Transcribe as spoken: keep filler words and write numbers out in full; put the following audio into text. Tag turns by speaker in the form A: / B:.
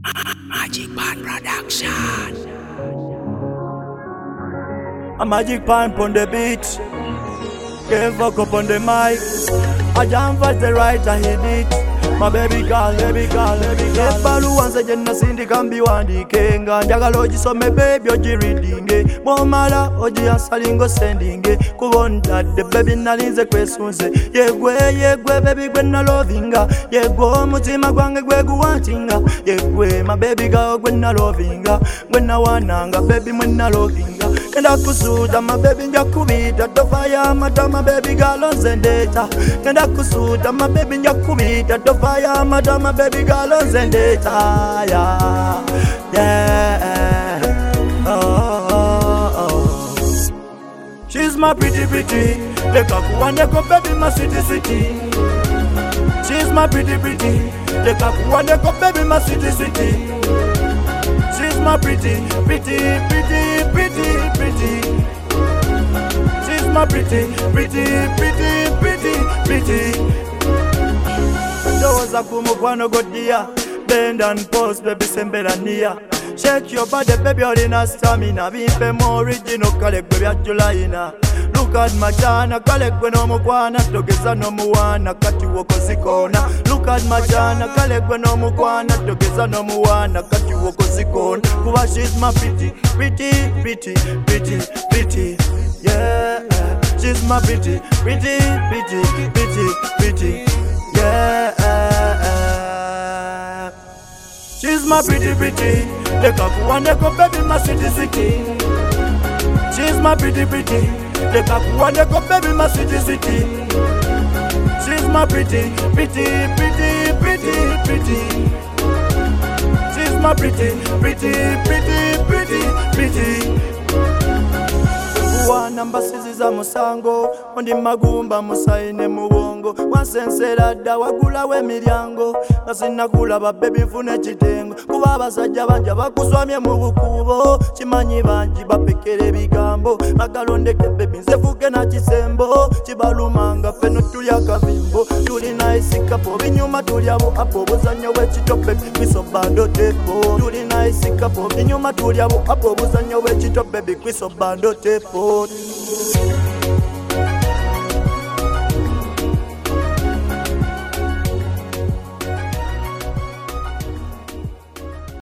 A: Magic Pan Production.
B: A Magic Pan on the beat. Gave up on the mic. I jam for the right and hit it. My baby girl, baby girl, baby girl. Balu wanza jena sindi kambi wandike nga njagala ogisome baby ogireadinge momala ogiyansalingo sendinge kubontadde baby nalinze kwesunze yegwe yegwe baby gwe nalovinga yegwe omutima gwange gwe guwantinga yegwe my baby girl gwe nalovinga gwe nawananga baby mwe nalovinga Nenda kusuda my baby nja kubita tofaya mata my baby girl onzendeta Nenda kusuda my baby nja kubita tofaya mata my baby girl onzendeta yeah yeah oh, oh, oh. She's my pretty pretty leka kuwane ko baby my city city She's my pretty pretty leka kuwane ko baby my city city She's my pretty, pretty, pretty, pretty, pretty. She's my pretty, pretty, pretty, pretty, pretty. Ndoza kumukwano godia, bend and pose, baby sembera niya. Shake your body, baby, olina stamina. Bimpe mo original, kale gwe bya Julyina. Look at my chana, kale gwe no mukwana, togeza no muwana, kati woko zikona. Look at my chana, kale gwe no mukwana, togeza no muwana, kati woko zikona. Kuba she's my pretty, pretty, pretty, pretty, pretty, yeah. She's my pretty, pretty, pretty, pretty, pretty, yeah. She's my pretty, pretty. Leka kuwane ko baby my city city. She's my pretty, pretty. Leka kuwane ko baby my city city. She's my pretty, pretty, pretty, pretty, pretty. She's my pretty, pretty, pretty, pretty, pretty. Wana mbasizi za musango Ondi magumba musaine mubongo Wansensera dda wagula w'emiryango Nasina kulaba baby nfune kitengo Kuba abasajja banja bakuswamye mu bukubo Kimanyi bangi bapekera ebigambo Bagalondeke baby nze fuke na kisembo Kibalumanga feno tulya kavimbo Tulina isikapo binyuma tulya bu apo Buzanyo w'ekitope kwiso bando tepo Tulina isikapo binyuma tulya bu apo Buzanyo w'ekitope kwiso bando tepo